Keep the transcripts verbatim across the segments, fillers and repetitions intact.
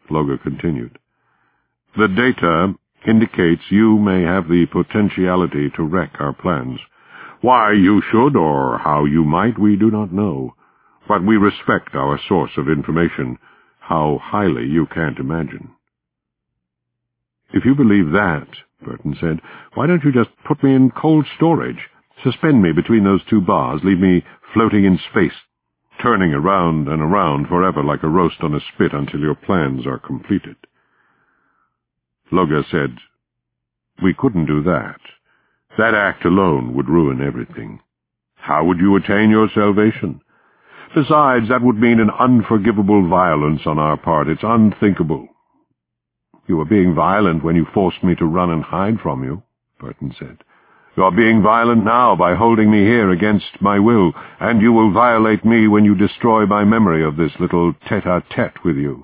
Loga continued. The data indicates you may have the potentiality to wreck our plans. Why you should or how you might, we do not know, but we respect our source of information, how highly you can't imagine. If you believe that, Burton said, why don't you just put me in cold storage? Suspend me between those two bars, leave me floating in space, turning around and around forever like a roast on a spit until your plans are completed. Loga said, We couldn't do that. That act alone would ruin everything. How would you attain your salvation? Besides, that would mean an unforgivable violence on our part. It's unthinkable. You were being violent when you forced me to run and hide from you, Burton said. You are being violent now by holding me here against my will, and you will violate me when you destroy my memory of this little tete-a-tete with you.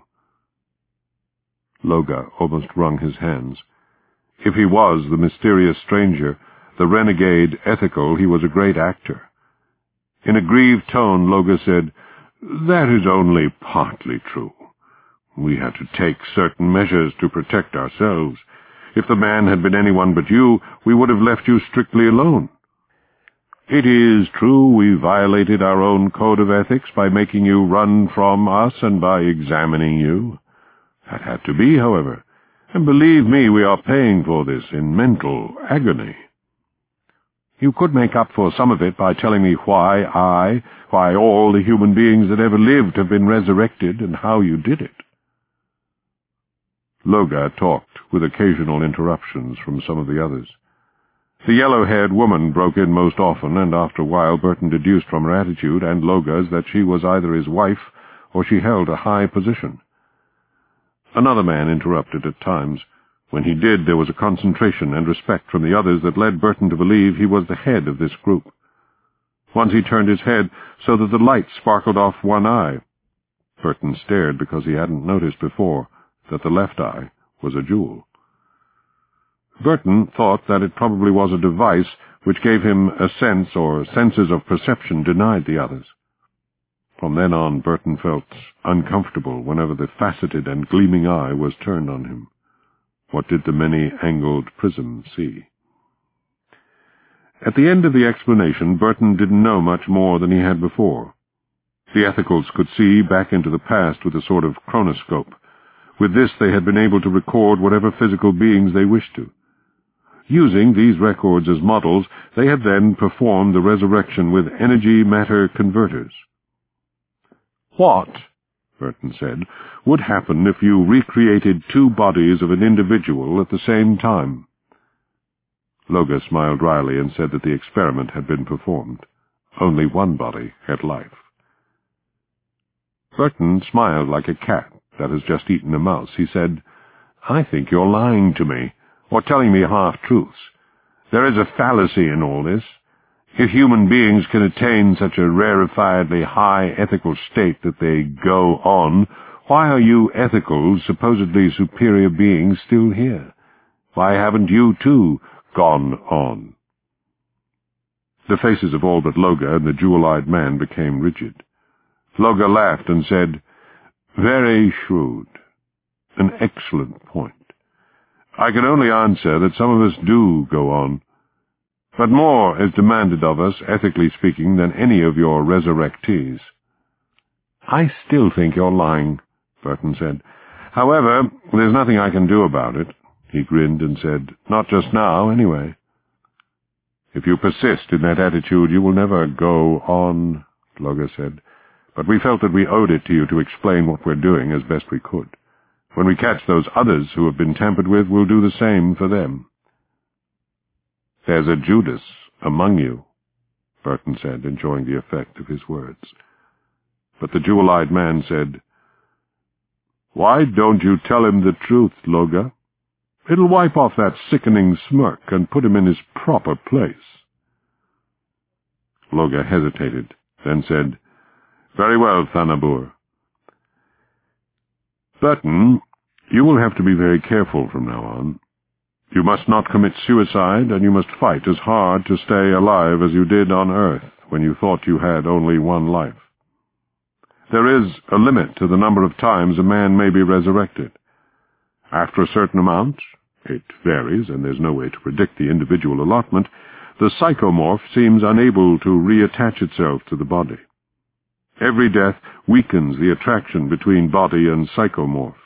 Loga almost wrung his hands. If he was the mysterious stranger, the renegade ethical, he was a great actor. In a grieved tone, Loga said, That is only partly true. We had to take certain measures to protect ourselves. If the man had been anyone but you, we would have left you strictly alone. It is true we violated our own code of ethics by making you run from us and by examining you. That had to be, however, and believe me, we are paying for this in mental agony. You could make up for some of it by telling me why I, why all the human beings that ever lived have been resurrected, and how you did it. Loga talked, with occasional interruptions from some of the others. The yellow-haired woman broke in most often, and after a while Burton deduced from her attitude and Loga's that she was either his wife or she held a high position. Another man interrupted at times. When he did, there was a concentration and respect from the others that led Burton to believe he was the head of this group. Once he turned his head so that the light sparkled off one eye. Burton stared because he hadn't noticed before that the left eye was a jewel. Burton thought that it probably was a device which gave him a sense or senses of perception denied the others. From then on, Burton felt uncomfortable whenever the faceted and gleaming eye was turned on him. What did the many-angled prism see? At the end of the explanation, Burton didn't know much more than he had before. The ethicals could see back into the past with a sort of chronoscope. With this they had been able to record whatever physical beings they wished to. Using these records as models, they had then performed the resurrection with energy-matter converters. What, Burton said, would happen if you recreated two bodies of an individual at the same time? Loga smiled wryly and said that the experiment had been performed. Only one body had life. Burton smiled like a cat that has just eaten a mouse. He said, I think you're lying to me, or telling me half-truths. There is a fallacy in all this. If human beings can attain such a rarefiedly high ethical state that they go on, why are you ethical, supposedly superior beings still here? Why haven't you, too, gone on? The faces of all but Loga and the jewel-eyed man became rigid. Loga laughed and said, Very shrewd. An excellent point. I can only answer that some of us do go on. But more is demanded of us, ethically speaking, than any of your resurrectees. I still think you're lying, Burton said. However, there's nothing I can do about it. He grinned and said, Not just now, anyway. If you persist in that attitude, you will never go on, Loga said. But we felt that we owed it to you to explain what we're doing as best we could. When we catch those others who have been tampered with, we'll do the same for them. There's a Judas among you, Burton said, enjoying the effect of his words. But the jewel-eyed man said, Why don't you tell him the truth, Loga? It'll wipe off that sickening smirk and put him in his proper place. Loga hesitated, then said, Very well, Thanabur. Burton, you will have to be very careful from now on. You must not commit suicide, and you must fight as hard to stay alive as you did on Earth when you thought you had only one life. There is a limit to the number of times a man may be resurrected. After a certain amount, it varies and there's no way to predict the individual allotment, the psychomorph seems unable to reattach itself to the body. Every death weakens the attraction between body and psychomorph.